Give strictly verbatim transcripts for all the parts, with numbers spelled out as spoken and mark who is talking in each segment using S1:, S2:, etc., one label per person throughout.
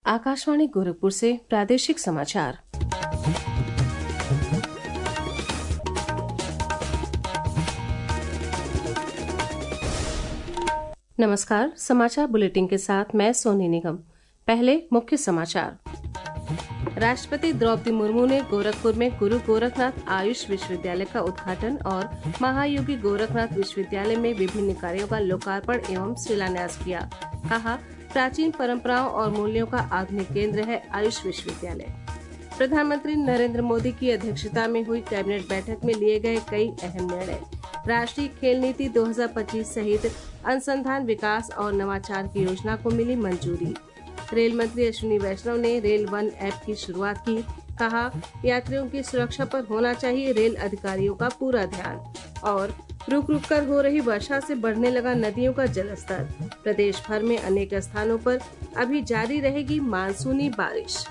S1: आकाशवाणी गोरखपुर से प्रादेशिक समाचार। नमस्कार, समाचार बुलेटिन के साथ मैं सोनी निगम। पहले मुख्य समाचार। राष्ट्रपति द्रौपदी मुर्मू ने गोरखपुर में गुरु गोरखनाथ आयुष विश्वविद्यालय का उद्घाटन और महायोगी गोरखनाथ विश्वविद्यालय में विभिन्न कार्यों का लोकार्पण एवं शिलान्यास किया। कहा, प्राचीन परंपराओं और मूल्यों का आधुनिक केंद्र है आयुष विश्वविद्यालय। प्रधानमंत्री नरेंद्र मोदी की अध्यक्षता में हुई कैबिनेट बैठक में लिए गए कई अहम निर्णय। राष्ट्रीय खेल नीति दो हज़ार पच्चीस सहित अनुसंधान, विकास और नवाचार की योजना को मिली मंजूरी। रेल मंत्री अश्विनी वैष्णव ने रेल वन ऐप की शुरुआत की। कहा, यात्रियों की सुरक्षा पर होना चाहिए रेल अधिकारियों का पूरा ध्यान। और रुक रुक कर हो रही वर्षा से बढ़ने लगा नदियों का जलस्तर। प्रदेश भर में अनेक स्थानों पर अभी जारी रहेगी मानसूनी बारिश।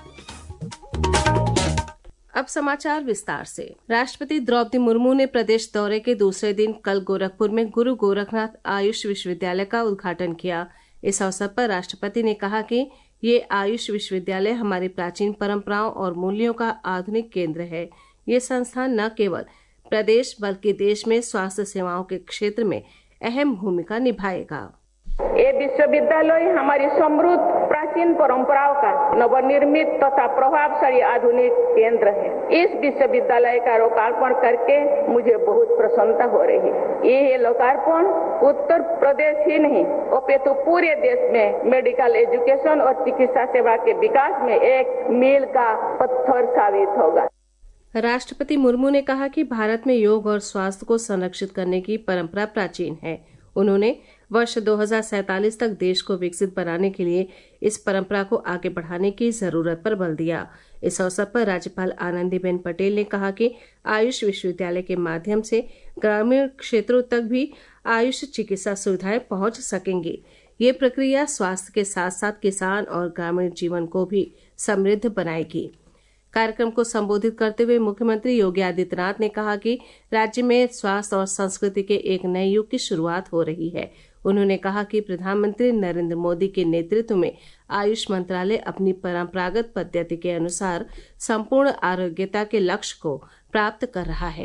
S1: अब समाचार विस्तार से। राष्ट्रपति द्रौपदी मुर्मू ने प्रदेश दौरे के दूसरे दिन कल गोरखपुर में गुरु गोरखनाथ आयुष विश्वविद्यालय का उद्घाटन किया। इस अवसर पर राष्ट्रपति ने कहा कि ये आयुष विश्वविद्यालय हमारी प्राचीन परंपराओं और मूल्यों का आधुनिक केंद्र है। ये संस्थान न केवल प्रदेश बल्कि देश में स्वास्थ्य सेवाओं के क्षेत्र में अहम भूमिका निभाएगा।
S2: ये विश्वविद्यालय हमारी समृद्ध प्राचीन परंपराओं का नवनिर्मित तथा प्रभावशाली आधुनिक केंद्र है। इस विश्वविद्यालय का लोकार्पण करके मुझे बहुत प्रसन्नता हो रही है। ये लोकार्पण उत्तर प्रदेश ही नहीं अपितु पूरे देश में मेडिकल एजुकेशन और चिकित्सा सेवा के विकास में एक मील का पत्थर साबित होगा।
S1: राष्ट्रपति मुर्मू ने कहा कि भारत में योग और स्वास्थ्य को संरक्षित करने की परंपरा प्राचीन है। उन्होंने वर्ष दो हज़ार सैंतालीस तक देश को विकसित बनाने के लिए इस परंपरा को आगे बढ़ाने की जरूरत पर बल दिया। इस अवसर पर राज्यपाल आनंदीबेन पटेल ने कहा कि आयुष विश्वविद्यालय के माध्यम से ग्रामीण क्षेत्रों तक भी आयुष चिकित्सा सुविधाएं पहुंच सकेंगी। ये प्रक्रिया स्वास्थ्य के साथ साथ किसान और ग्रामीण जीवन को भी समृद्ध बनाएगी। कार्यक्रम को संबोधित करते हुए मुख्यमंत्री योगी आदित्यनाथ ने कहा कि राज्य में स्वास्थ्य और संस्कृति के एक नए युग की शुरुआत हो रही है। उन्होंने कहा कि प्रधानमंत्री नरेंद्र मोदी के नेतृत्व में आयुष मंत्रालय अपनी परंपरागत पद्धति के अनुसार संपूर्ण आरोग्यता के लक्ष्य को प्राप्त कर रहा है।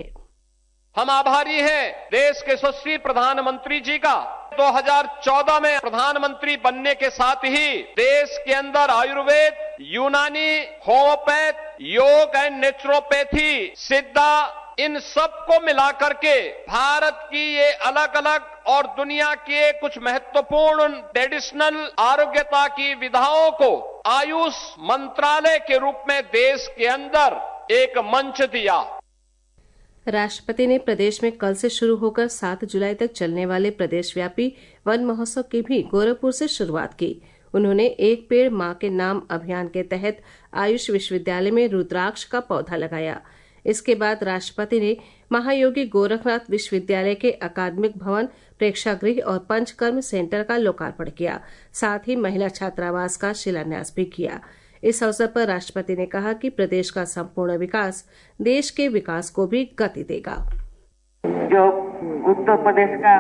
S3: हम आभारी हैं देश के यशस्वी प्रधानमंत्री जी का। दो हज़ार चौदह में प्रधानमंत्री बनने के साथ ही देश के अंदर आयुर्वेद, यूनानी, होम्योपैथ, योग एंड नेचुरोपैथी, सिद्धा, इन सब को मिलाकर के भारत की ये अलग अलग और दुनिया के कुछ महत्वपूर्ण ट्रेडिशनल आरोग्यता की विधाओं को आयुष मंत्रालय के रूप में देश के अंदर एक मंच दिया।
S1: राष्ट्रपति ने प्रदेश में कल से शुरू होकर सात जुलाई तक चलने वाले प्रदेशव्यापी वन महोत्सव की भी गोरखपुर से शुरुआत की। उन्होंने एक पेड़ मां के नाम अभियान के तहत आयुष विश्वविद्यालय में रुद्राक्ष का पौधा लगाया। इसके बाद राष्ट्रपति ने महायोगी गोरखनाथ विश्वविद्यालय के अकादमिक भवन, प्रेक्षागृह और पंचकर्म सेंटर का लोकार्पण किया। साथ ही महिला छात्रावास का शिलान्यास भी किया। इस अवसर पर राष्ट्रपति ने कहा कि प्रदेश का संपूर्ण विकास देश के विकास को भी गति देगा।
S4: जो उत्तर प्रदेश का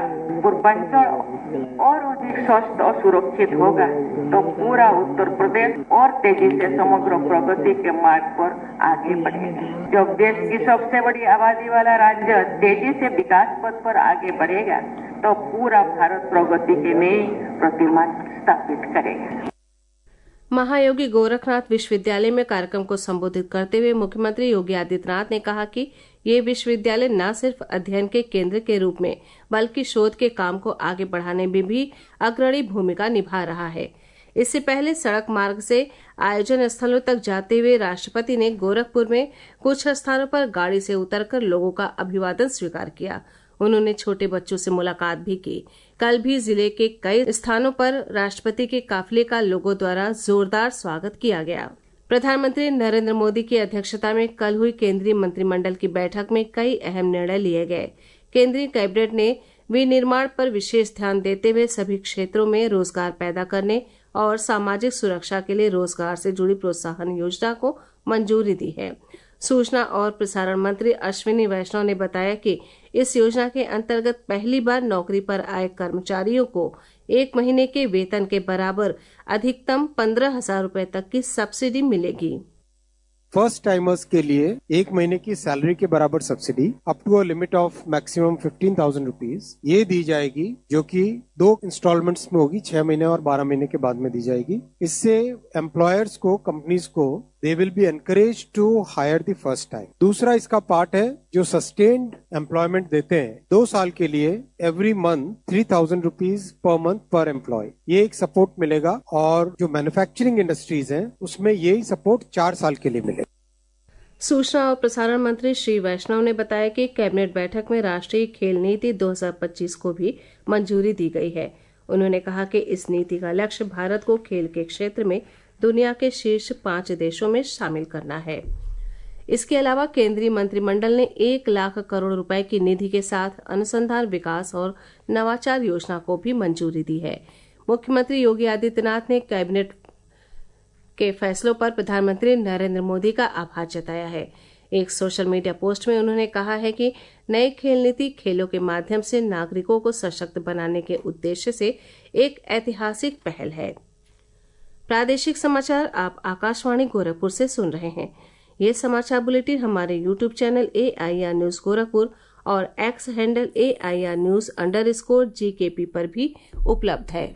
S4: पूर्वांचल और अधिक स्वस्थ और सुरक्षित होगा तो पूरा उत्तर प्रदेश और तेजी से समग्र प्रगति के मार्ग पर आगे बढ़ेगा। जब देश की सबसे बड़ी आबादी वाला राज्य तेजी से विकास पथ पर आगे बढ़ेगा तो पूरा भारत प्रगति के नई प्रतिमा स्थापित करेगा।
S1: महायोगी गोरखनाथ विश्वविद्यालय में कार्यक्रम को संबोधित करते हुए मुख्यमंत्री योगी आदित्यनाथ ने कहा कि ये विश्वविद्यालय न सिर्फ अध्ययन के केंद्र के रूप में बल्कि शोध के काम को आगे बढ़ाने में भी अग्रणी भूमिका निभा रहा है। इससे पहले सड़क मार्ग से आयोजन स्थलों तक जाते हुए राष्ट्रपति ने गोरखपुर में कुछ स्थानों पर गाड़ी से उतरकर लोगों का अभिवादन स्वीकार किया। उन्होंने छोटे बच्चों से मुलाकात भी की। कल भी जिले के कई स्थानों पर राष्ट्रपति के काफिले का लोगों द्वारा जोरदार स्वागत किया गया। प्रधानमंत्री नरेंद्र मोदी की अध्यक्षता में कल हुई केंद्रीय मंत्रिमंडल की बैठक में कई अहम निर्णय लिए गए। केंद्रीय कैबिनेट ने विनिर्माण पर विशेष ध्यान देते हुए सभी क्षेत्रों में रोजगार पैदा करने और सामाजिक सुरक्षा के लिए रोजगार से जुड़ी प्रोत्साहन योजना को मंजूरी दी है। सूचना और प्रसारण मंत्री अश्विनी वैष्णव ने बताया कि इस योजना के अंतर्गत पहली बार नौकरी पर आए कर्मचारियों को एक महीने के वेतन के बराबर अधिकतम पंद्रह हजार रूपये तक की सब्सिडी मिलेगी।
S5: फर्स्ट टाइमर्स के लिए एक महीने की सैलरी के बराबर subsidy up to a limit of maximum fifteen thousand rupees ये दी जाएगी, जो कि दो इंस्टॉलमेंट्स में होगी, छह महीने और बारह महीने के बाद में दी जाएगी। इससे एम्प्लॉयर्स को, कंपनीज को they will be encourage to hire the first time. दूसरा इसका पार्ट है जो सस्टेन्ड एम्प्लॉयमेंट देते हैं दो साल के लिए, every month three thousand rupees per month per employ, ये एक सपोर्ट मिलेगा। और जो मैन्युफैक्चरिंग इंडस्ट्रीज हैं उसमें यही सपोर्ट चार साल के लिए मिलेगा।
S1: सूचना और प्रसारण मंत्री श्री वैष्णव ने बताया कि कैबिनेट बैठक में राष्ट्रीय खेल नीति दो हजार पच्चीस को भी मंजूरी दी गई है। उन्होंने कहा कि इस नीति का लक्ष्य भारत को खेल के क्षेत्र में दुनिया के शीर्ष पांच देशों में शामिल करना है। इसके अलावा केंद्रीय मंत्रिमंडल ने एक लाख करोड़ रुपए की निधि के साथ अनुसंधान, विकास और नवाचार योजना को भी मंजूरी दी है। मुख्यमंत्री योगी आदित्यनाथ ने कैबिनेट के फैसलों पर प्रधानमंत्री नरेंद्र मोदी का आभार जताया है। एक सोशल मीडिया पोस्ट में उन्होंने कहा है कि नई खेल नीति खेलों के माध्यम से नागरिकों को सशक्त बनाने के उद्देश्य से एक ऐतिहासिक पहल है। प्रादेशिक समाचार आप आकाशवाणी गोरखपुर से सुन रहे हैं। ये समाचार बुलेटिन हमारे YouTube channel A I R news Gorakhpur और X handle A I R news underscore G K P पर भी उपलब्ध है।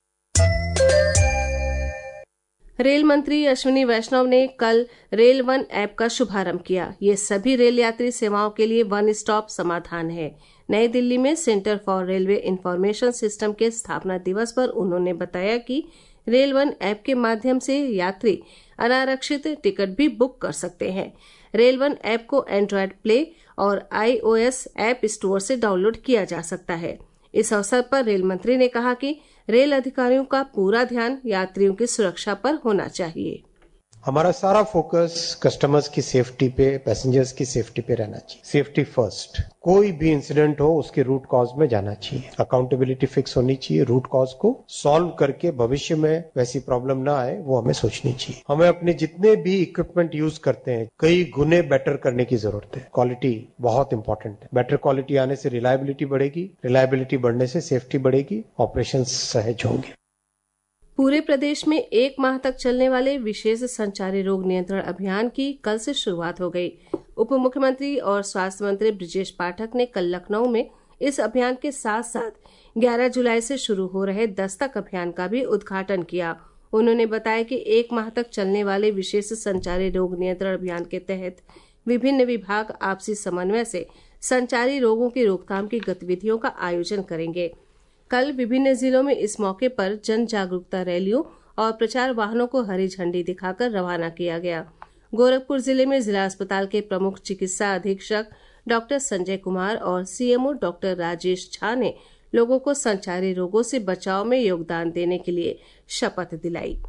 S1: रेल मंत्री अश्विनी वैष्णव ने कल रेल वन ऐप का शुभारंभ किया। ये सभी रेल यात्री सेवाओं के लिए वन स्टॉप समाधान है। नई दिल्ली में centre for railway information system के स्थापना दिवस पर उन्होंने बताया कि रेल वन ऐप के माध्यम से यात्री अनारक्षित टिकट भी बुक कर सकते हैं। रेल वन ऐप को एंड्रॉयड प्ले और I O S app store से डाउनलोड किया जा सकता है। इस अवसर पर रेल मंत्री ने कहा कि रेल अधिकारियों का पूरा ध्यान यात्रियों की सुरक्षा पर होना चाहिए।
S6: हमारा सारा फोकस कस्टमर्स की सेफ्टी पे, पैसेंजर्स की सेफ्टी पे रहना चाहिए। Safety first. कोई भी इंसिडेंट हो उसके रूट कॉज में जाना चाहिए। अकाउंटेबिलिटी फिक्स होनी चाहिए। रूट कॉज को सॉल्व करके भविष्य में वैसी प्रॉब्लम ना आए वो हमें सोचनी चाहिए। हमें अपने जितने भी इक्विपमेंट यूज करते हैं कई गुने बेटर करने की जरूरत है। क्वालिटी बहुत इंपॉर्टेंट है। बेटर क्वालिटी आने से रिलायबिलिटी बढ़ेगी, रिलायबिलिटी बढ़ने से सेफ्टी बढ़ेगी, ऑपरेशन सहज होंगे।
S1: पूरे प्रदेश में एक माह तक चलने वाले विशेष संचारी रोग नियंत्रण अभियान की कल से शुरुआत हो गई। उप मुख्यमंत्री और स्वास्थ्य मंत्री ब्रजेश पाठक ने कल लखनऊ में इस अभियान के साथ साथ ग्यारह जुलाई से शुरू हो रहे दस्तक अभियान का भी उद्घाटन किया। उन्होंने बताया कि एक माह तक चलने वाले विशेष संचारी रोग नियंत्रण अभियान के तहत विभिन्न विभाग आपसी समन्वय से संचारी रोगों की रोकथाम की गतिविधियों का आयोजन करेंगे। कल विभिन्न जिलों में इस मौके पर जन जागरूकता रैलियों और प्रचार वाहनों को हरी झंडी दिखाकर रवाना किया गया। गोरखपुर जिले में जिला अस्पताल के प्रमुख चिकित्सा अधीक्षक डॉक्टर संजय कुमार और C M O doctor Rajesh Jha ने लोगों को संचारी रोगों से बचाव में योगदान देने के लिए शपथ दिलाई।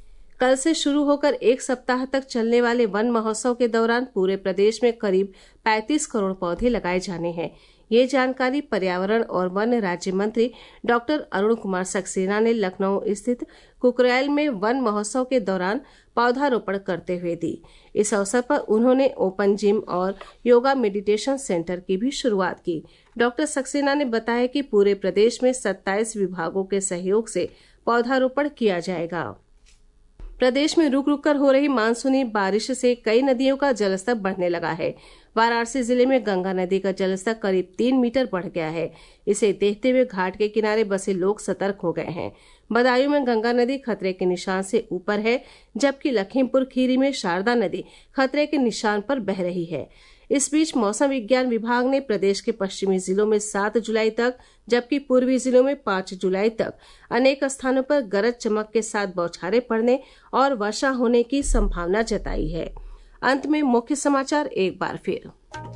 S1: कल से शुरू होकर एक सप्ताह तक चलने वाले वन महोत्सव के दौरान पूरे प्रदेश में करीब पैंतीस करोड़ पौधे लगाए जाने हैं। ये जानकारी पर्यावरण और वन राज्य मंत्री डॉक्टर अरुण कुमार सक्सेना ने लखनऊ स्थित कुकरेल में वन महोत्सव के दौरान पौधारोपण करते हुए दी। इस अवसर पर उन्होंने ओपन जिम और योगा मेडिटेशन सेंटर की भी शुरुआत की। डॉक्टर सक्सेना ने बताया कि पूरे प्रदेश में सत्ताईस विभागों के सहयोग से पौधारोपण किया जाएगा। प्रदेश में रुक रुक कर हो रही मानसूनी बारिश से कई नदियों का जलस्तर बढ़ने लगा है। वाराणसी जिले में गंगा नदी का जलस्तर करीब तीन मीटर बढ़ गया है। इसे देखते हुए घाट के किनारे बसे लोग सतर्क हो गए हैं। बदायूं में गंगा नदी खतरे के निशान से ऊपर है, जबकि लखीमपुर खीरी में शारदा नदी खतरे के निशान पर बह रही है। इस बीच मौसम विज्ञान विभाग ने प्रदेश के पश्चिमी जिलों में सात जुलाई तक, जबकि पूर्वी जिलों में पाँच जुलाई तक अनेक स्थानों पर गरज चमक के साथ बौछारें पड़ने और वर्षा होने की संभावना जताई है। अंत में मुख्य समाचार एक बार फिर।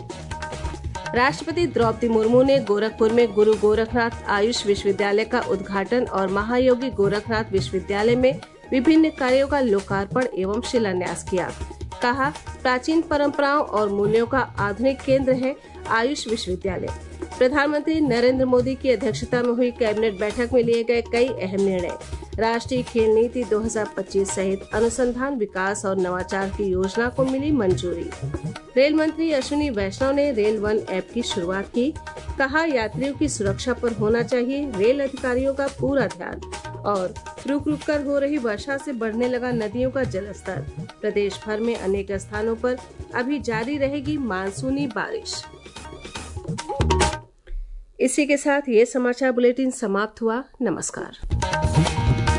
S1: राष्ट्रपति द्रौपदी मुर्मू ने गोरखपुर में गुरु गोरखनाथ आयुष विश्वविद्यालय का उद्घाटन और महायोगी गोरखनाथ विश्वविद्यालय में विभिन्न कार्यों का लोकार्पण एवं शिलान्यास किया। कहा, प्राचीन परंपराओं और मूल्यों का आधुनिक केंद्र है आयुष विश्वविद्यालय। प्रधानमंत्री नरेंद्र मोदी की अध्यक्षता में हुई कैबिनेट बैठक में लिए गए कई अहम निर्णय। राष्ट्रीय खेल नीति दो हज़ार पच्चीस सहित अनुसंधान विकास और नवाचार की योजना को मिली मंजूरी। रेल मंत्री अश्विनी वैष्णव ने रेल वन ऐप की शुरुआत की। कहा, यात्रियों की सुरक्षा पर होना चाहिए रेल अधिकारियों का पूरा ध्यान। और रुक रुक कर हो रही वर्षा से बढ़ने लगा नदियों का जलस्तर। प्रदेश भर में अनेक स्थानों पर अभी जारी रहेगी मानसूनी बारिश। इसी के साथ ये समाचार बुलेटिन समाप्त हुआ। नमस्कार।